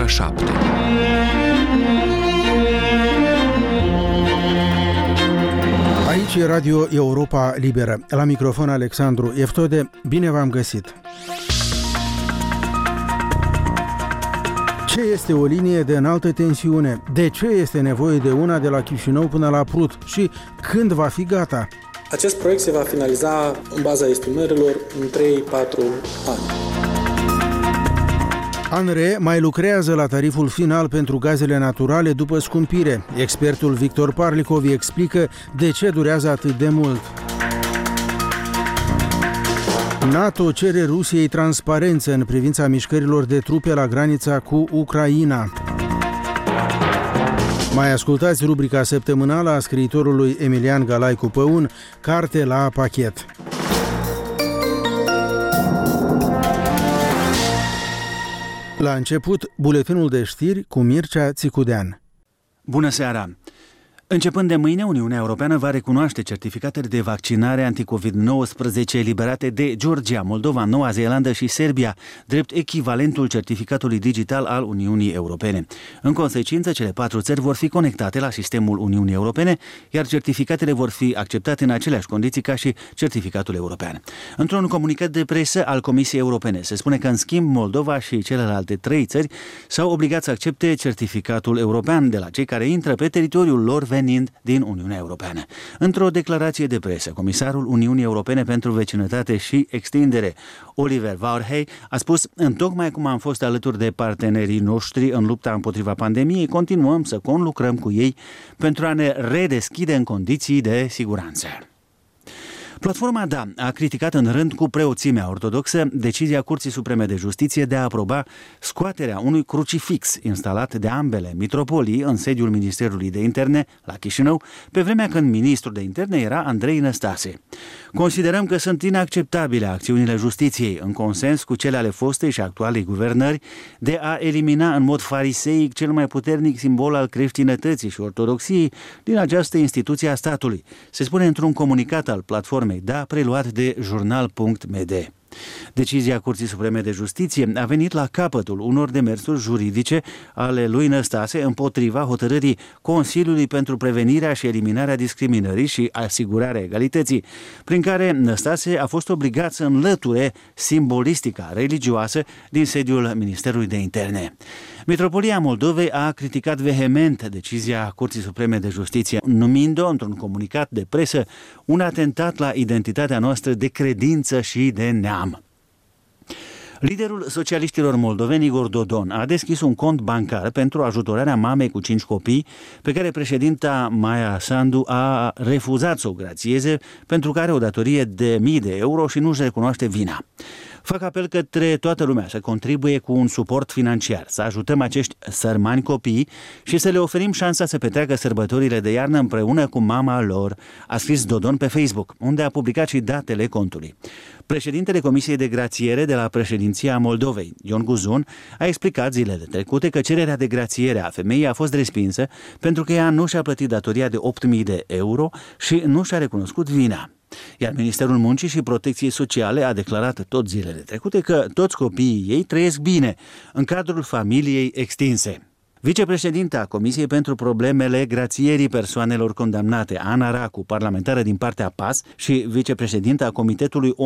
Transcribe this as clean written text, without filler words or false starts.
7. Aici e Radio Europa Liberă. La microfon Alexandru Eftode. Bine v-am găsit! Ce este o linie de înaltă tensiune? De ce este nevoie de una de la Chișinău până la Prut? Și când va fi gata? Acest proiect se va finaliza în baza estimărilor în 3-4 ani. ANRE mai lucrează la tariful final pentru gazele naturale după scumpire. Expertul Victor Parlikov explică de ce durează atât de mult. NATO cere Rusiei transparență în privința mișcărilor de trupe la granița cu Ucraina. Mai ascultați rubrica săptămânală a scriitorului Emilian Galaicu Păun, Carte la pachet. La început, buletinul de știri cu Mircea Țicudean. Bună seara! Începând de mâine, Uniunea Europeană va recunoaște certificatele de vaccinare anticovid-19 eliberate de Georgia, Moldova, Noua Zeelandă și Serbia, drept echivalentul certificatului digital al Uniunii Europene. În consecință, cele 4 țări vor fi conectate la sistemul Uniunii Europene, iar certificatele vor fi acceptate în aceleași condiții ca și certificatul european. Într-un comunicat de presă al Comisiei Europene se spune că, în schimb, Moldova și celelalte 3 țări s-au obligat să accepte certificatul european de la cei care intră pe teritoriul lor venind din Uniunea Europeană. Într-o declarație de presă, comisarul Uniunii Europene pentru Vecinătate și Extindere, Oliver Varhey, a spus: întocmai cum am fost alături de partenerii noștri în lupta împotriva pandemiei, continuăm să conlucrăm cu ei pentru a ne redeschide în condiții de siguranță. Platforma DA a criticat în rând cu preoțimea ortodoxă decizia Curții Supreme de Justiție de a aproba scoaterea unui crucifix instalat de ambele mitropolii în sediul Ministerului de Interne la Chișinău, pe vremea când ministrul de Interne era Andrei Năstase. Considerăm că sunt inacceptabile acțiunile justiției, în consens cu cele ale fostei și actualei guvernări, de a elimina în mod fariseic cel mai puternic simbol al creștinătății și ortodoxiei din această instituție a statului, se spune într-un comunicat al platformei DA preluat de jurnal.md. Decizia Curții Supreme de Justiție a venit la capătul unor demersuri juridice ale lui Năstase împotriva hotărârii Consiliului pentru Prevenirea și Eliminarea Discriminării și Asigurarea Egalității, prin care Năstase a fost obligat să înlăture simbolistica religioasă din sediul Ministerului de Interne. Mitropolia Moldovei a criticat vehement decizia Curții Supreme de Justiție, numind-o într-un comunicat de presă un atentat la identitatea noastră de credință și de neam. Liderul socialiștilor moldoveni, Igor Dodon, a deschis un cont bancar pentru ajutorarea mamei cu 5 copii, pe care președinta Maia Sandu a refuzat să o grațieze pentru că are o datorie de mii de euro și nu își recunoaște vina. Fac apel către toată lumea să contribuie cu un suport financiar, să ajutăm acești sărmani copii și să le oferim șansa să petreacă sărbătorile de iarnă împreună cu mama lor, a scris Dodon pe Facebook, unde a publicat și datele contului. Președintele Comisiei de Grațiere de la președinția Moldovei, Ion Guzun, a explicat zilele trecute că cererea de grațiere a femeii a fost respinsă pentru că ea nu și-a plătit datoria de 8.000 de euro și nu și-a recunoscut vina. Iar Ministerul Muncii și Protecției Sociale a declarat tot zilele trecute că toți copiii ei trăiesc bine în cadrul familiei extinse. Vicepreședinta Comisiei pentru Problemele Grațierii Persoanelor Condamnate, Ana Racu, parlamentară din partea PAS, și vicepreședinta Comitetului